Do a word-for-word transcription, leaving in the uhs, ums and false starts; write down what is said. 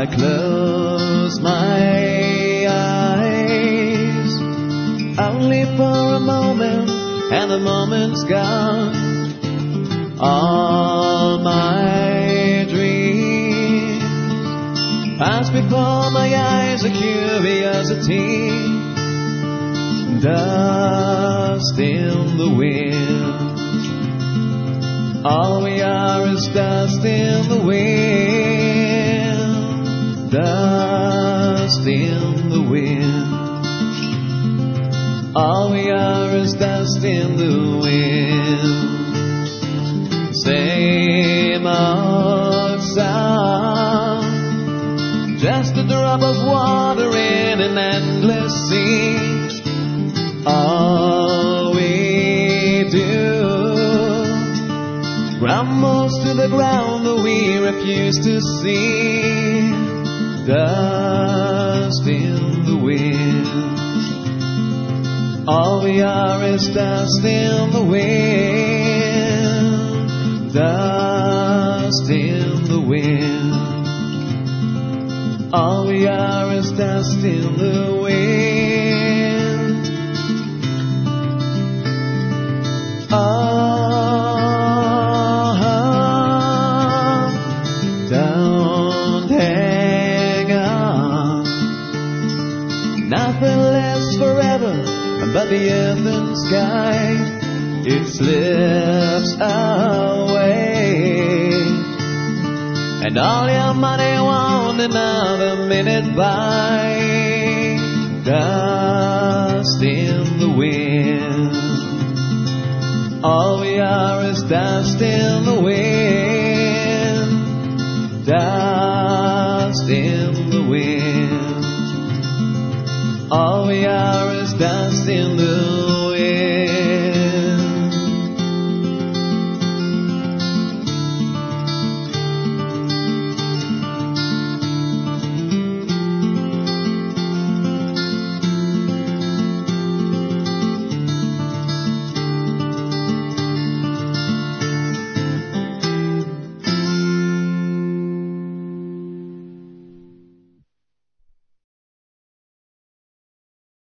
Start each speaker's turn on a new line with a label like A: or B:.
A: I close my eyes, only for a moment, and the moment's gone. All my dreams pass before my eyes, a curiosity, dust in the wind. All we are is dust in the wind, dust in the wind. All we are is dust in the wind. Same old song, just a drop of water in an endless sea. All we do crumbles to the ground, though we refuse to see. Dust in the wind. All we are is dust in the wind, dust in the wind. All we are is dust in the wind. Oh, don't hang on. Nothing lasts forever but the earth and sky. It slips away, and all your money won't another minute buy. Dust in the wind. All we are is dust in the wind, dust in the wind. All we are is dust in the